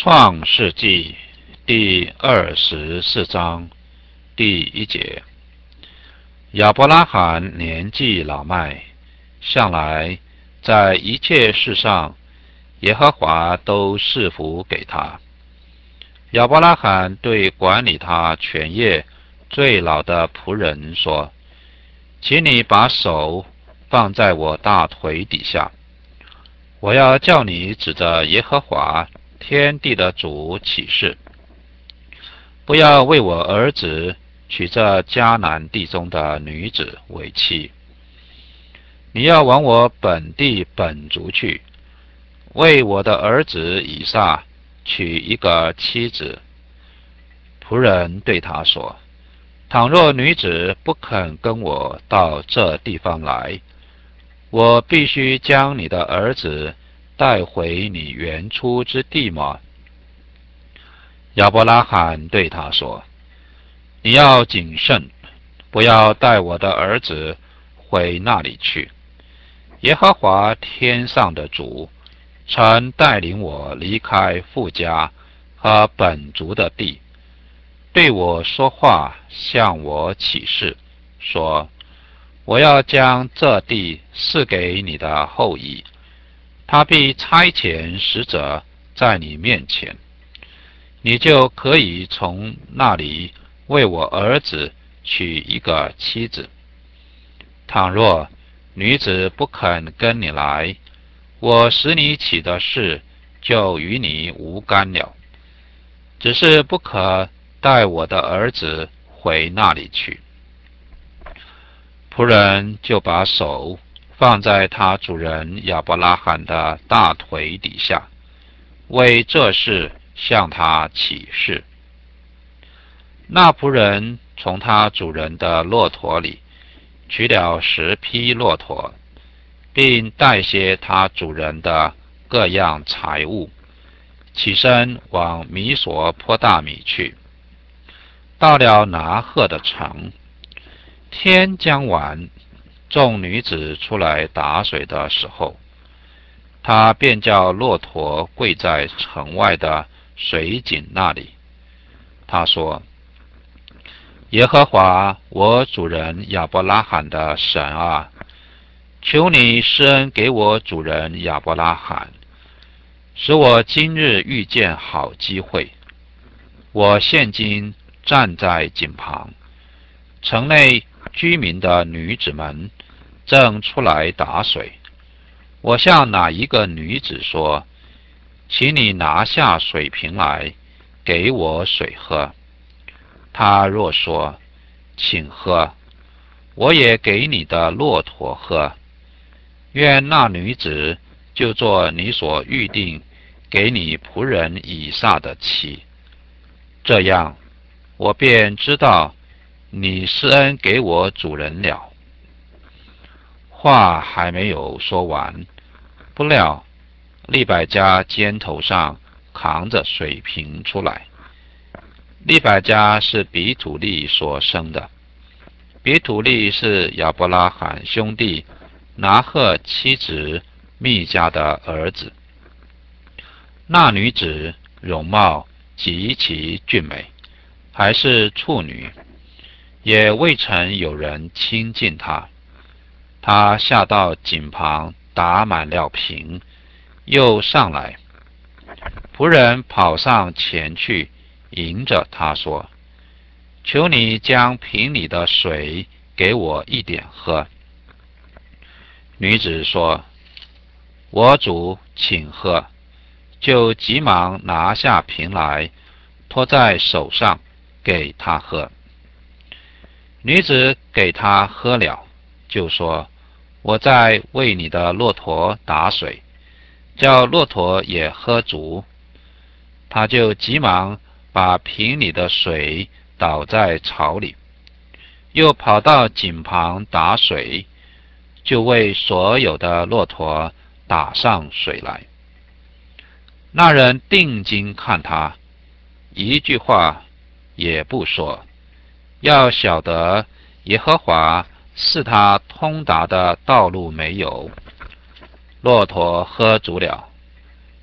创世纪第24章第1节：亚伯拉罕年纪老迈，向来在一切事上，耶和华都赐福给他。亚伯拉罕对管理他全业最老的仆人说：“请你把手放在我大腿底下，我要叫你指着耶和华天地的主起誓，不要为我儿子娶这迦南地中的女子为妻。你要往我本地本族去，为我的儿子以撒娶一个妻子。”仆人对他说：“倘若女子不肯跟我到这地方来，我必须将你的儿子带回你原出之地吗？”亚伯拉罕对他说：“你要谨慎，不要带我的儿子回那里去。耶和华天上的主曾带领我离开父家和本族的地，对我说话，向我起誓，说：我要将这地赐给你的后裔，他必差遣使者在你面前，你就可以从那里为我儿子娶一个妻子。倘若女子不肯跟你来，我使你起的事就与你无干了，只是不可带我的儿子回那里去。”仆人就把手放在他主人亚伯拉罕的大腿底下，为这事向他起誓。那仆人从他主人的骆驼里取了10匹骆驼，并带些他主人的各样财物，起身往米索坡大米去。到了拿鹤的城，天将晚，众女子出来打水的时候，他便叫骆驼跪在城外的水井那里。他说：“耶和华我主人亚伯拉罕的神啊，求你施恩给我主人亚伯拉罕，使我今日遇见好机会。我现今站在井旁，城内居民的女子们正出来打水。我向哪一个女子说：请你拿下水瓶来，给我水喝。她若说：请喝，我也给你的骆驼喝。愿那女子就做你所预定给你仆人以撒的妻。这样，我便知道你施恩给我主人了。”话还没有说完，不料利百加肩头上扛着水瓶出来。利百加是比土利所生的，比土利是亚伯拉罕兄弟拿鹤妻子密迦的儿子。那女子容貌极其俊美，还是处女，也未曾有人亲近她。她下到井旁打满了瓶，又上来。仆人跑上前去，迎着她说：求你将瓶里的水给我一点喝。女子说：我主，请喝。就急忙拿下瓶来，托在手上给他喝。女子给他喝了，就说：我在为你的骆驼打水，叫骆驼也喝足。他就急忙把瓶里的水倒在槽里，又跑到井旁打水，就为所有的骆驼打上水来。那人定睛看他，一句话也不说，要晓得耶和华是他通达的道路没有。骆驼喝足了，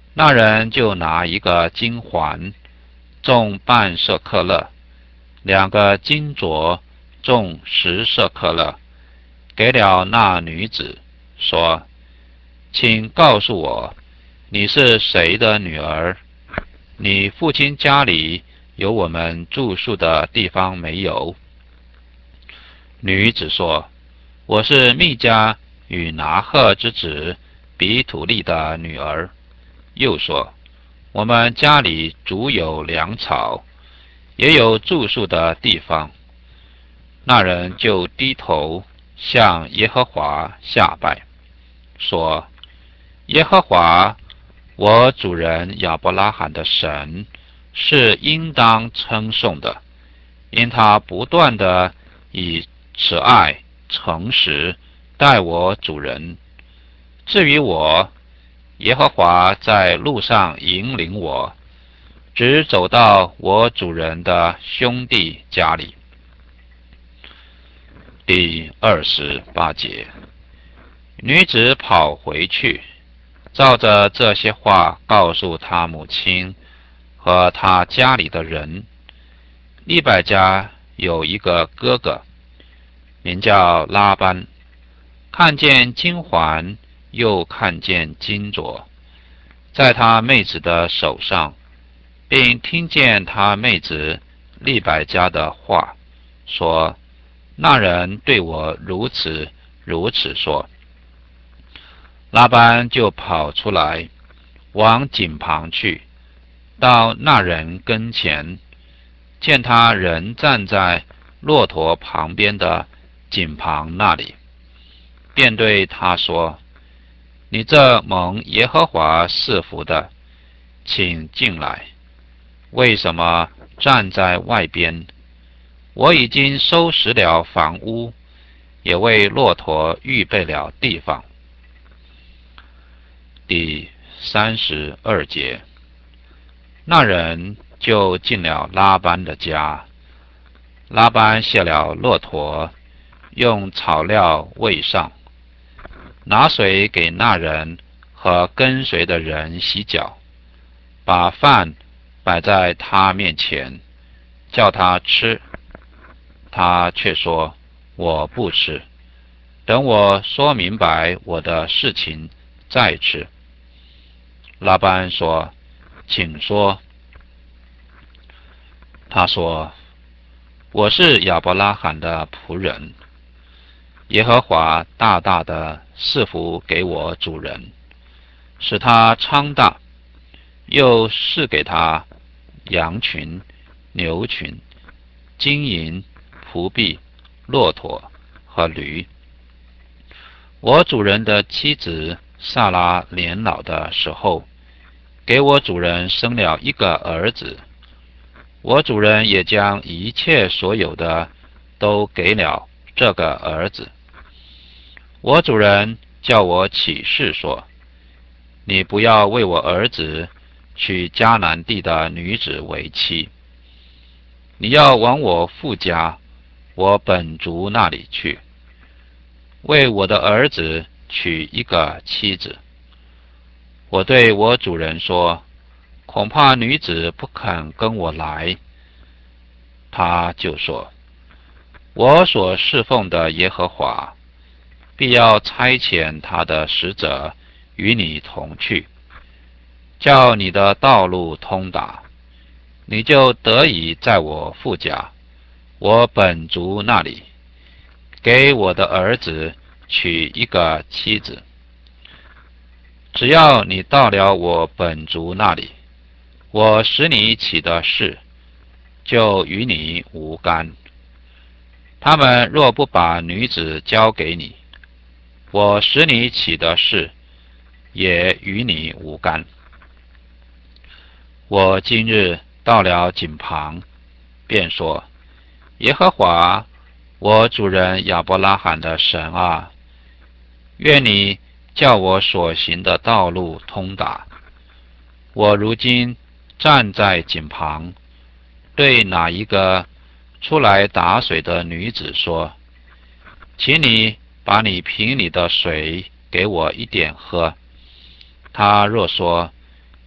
那人就拿一个金环，重半舍客勒，两个金镯，重10舍客勒，给了那女子，说：请告诉我，你是谁的女儿？你父亲家里有我们住宿的地方没有？女子说：我是密迦与拿赫之子比土利的女儿。又说：我们家里足有粮草，也有住宿的地方。那人就低头向耶和华下拜，说：耶和华，我主人亚伯拉罕的神是应当称颂的，因他不断的以慈爱、诚实待我主人。至于我，耶和华在路上引领我，直走到我主人的兄弟家里。第28节，女子跑回去，照着这些话告诉他母亲和他家里的人。利百加有一个哥哥，名叫拉班，看见金环，又看见金镯，在他妹子的手上，并听见他妹子利百加的话，说：那人对我如此如此说。拉班就跑出来，往井旁去，到那人跟前，见他人站在骆驼旁边的井旁那里，便对他说：你这蒙耶和华赐福的，请进来。为什么站在外边？我已经收拾了房屋，也为骆驼预备了地方。第32节，那人就进了拉班的家。拉班卸了骆驼，用草料喂上，拿水给那人和跟随的人洗脚，把饭摆在他面前，叫他吃。他却说：我不吃，等我说明白我的事情再吃。拉班说：请说。他说：我是亚伯拉罕的仆人，耶和华大大的赐福给我主人，使他昌大，又赐给他羊群、牛群、金银、仆婢、骆驼和驴。我主人的妻子萨拉年老的时候，给我主人生了一个儿子。我主人也将一切所有的都给了这个儿子。我主人叫我起誓说：你不要为我儿子娶迦南地的女子为妻，你要往我父家，我本族那里去，为我的儿子娶一个妻子。我对我主人说：恐怕女子不肯跟我来。他就说：我所侍奉的耶和华必要差遣他的使者与你同去，叫你的道路通达，你就得以在我父家，我本族那里，给我的儿子娶一个妻子。只要你到了我本族那里，我使你起的事，就与你无干。他们若不把女子交给你，我使你起的事，也与你无干。我今日到了井旁，便说：耶和华，我主人亚伯拉罕的神啊，愿你叫我所行的道路通达。我如今站在井旁，对哪一个出来打水的女子说：请你把你瓶里的水给我一点喝。她若说：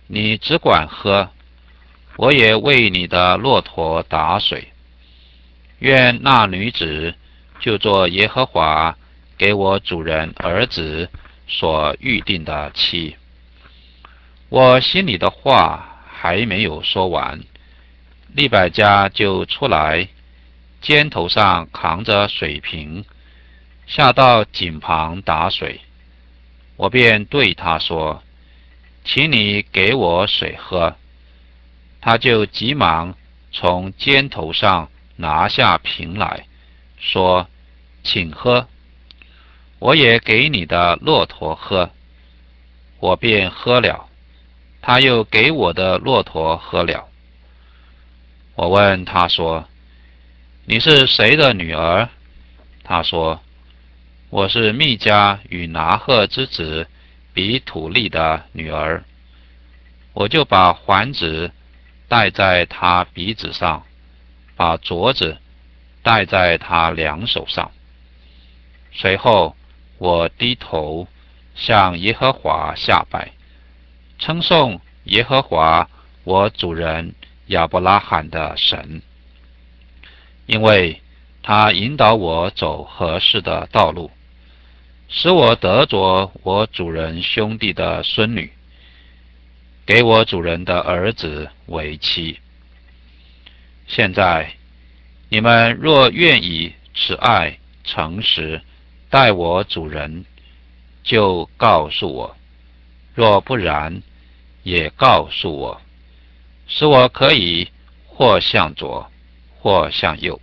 你只管喝，我也为你的骆驼打水。愿那女子就做耶和华给我主人儿子所预定的妻。”我心里的话还没有说完，利百加就出来，肩头上扛着水瓶，下到井旁打水。我便对他说：“请你给我水喝。”他就急忙从肩头上拿下瓶来，说：“请喝，我也给你的骆驼喝。”我便喝了，他又给我的骆驼喝了。我问他说：“你是谁的女儿？”他说：“我是密迦与拿鹤之子比土利的女儿。”我就把环子戴在他鼻子上，把镯子戴在他两手上。随后我低头向耶和华下拜，称颂耶和华我主人亚伯拉罕的神，因为他引导我走合适的道路，使我得着我主人兄弟的孙女，给我主人的儿子为妻。现在你们若愿意慈爱诚实待我主人，就告诉我；若不然，也告诉我，使我可以或向左，或向右。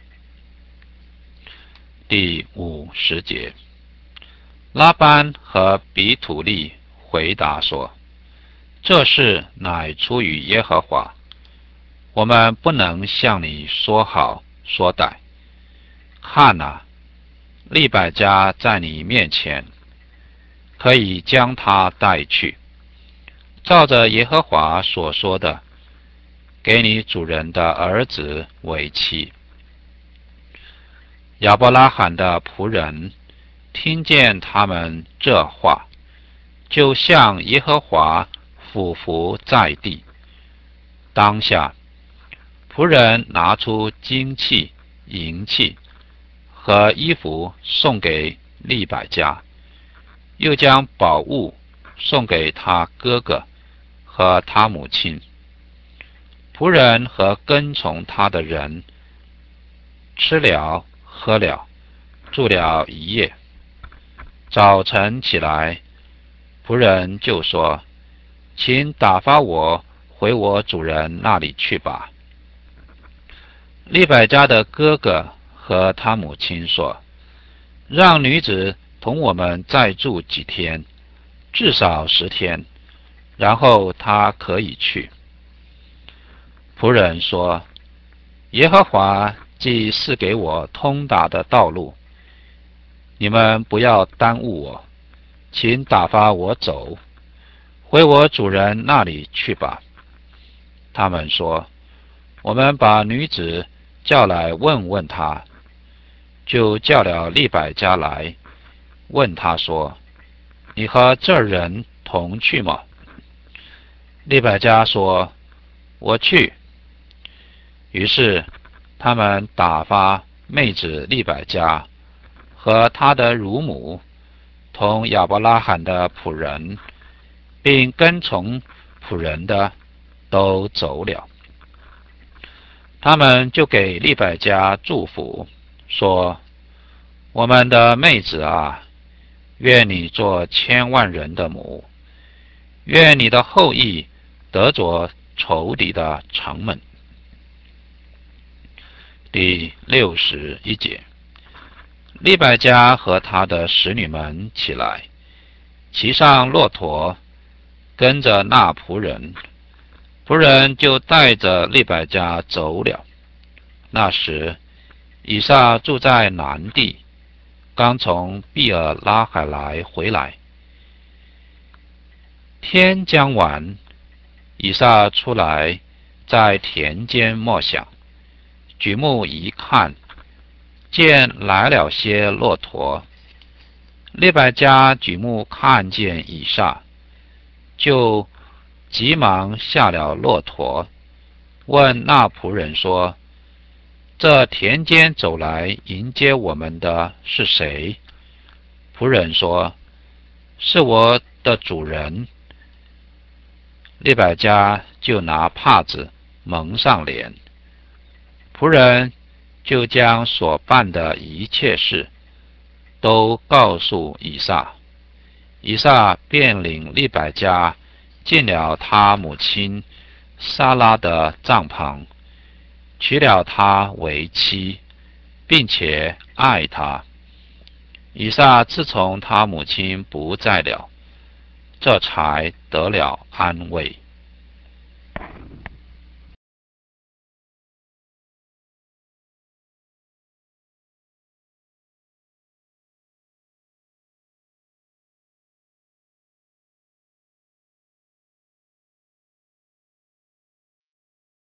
第50节，拉班和比土利回答说：“这事乃出于耶和华，我们不能向你说好说歹。看哪，利百加在你面前，可以将他带去，照着耶和华所说的，给你主人的儿子为妻。”亚伯拉罕的仆人听见他们这话，就向耶和华俯伏在地。当下，仆人拿出金器、银器和衣服送给利百加，又将宝物送给他哥哥和他母亲。仆人和跟从他的人吃了喝了，住了一夜。早晨起来，仆人就说：“请打发我回我主人那里去吧。”利百加的哥哥和他母亲说：“让女子同我们再住几天，至少10天，然后她可以去。”仆人说：“耶和华既是给我通达的道路，你们不要耽误我，请打发我走，回我主人那里去吧。”他们说：“我们把女子叫来问问她。”就叫了利百加来，问他说：“你和这人同去吗？”利百加说：“我去。”于是他们打发妹子利百加和他的乳母同亚伯拉罕的仆人，并跟从仆人的都走了。他们就给利百加祝福，说：“我们的妹子啊，愿你做千万人的母，愿你的后裔得着仇敌的城门。”第61节，利百加和他的使女们起来，骑上骆驼，跟着那仆人。仆人就带着利百加走了。那时，以撒住在南地，刚从毕尔拉海来回来。天将晚，以撒出来，在田间默想，举目一看，见来了些骆驼。利百加举目看见以撒，就急忙下了骆驼，问那仆人说：这田间走来迎接我们的是谁？仆人说：是我的主人。利百加就拿帕子蒙上脸。仆人就将所办的一切事都告诉以撒。以撒便领利百加进了他母亲撒拉的帐篷，娶了她为妻，并且爱她。以撒自从他母亲不在了，这才得了安慰。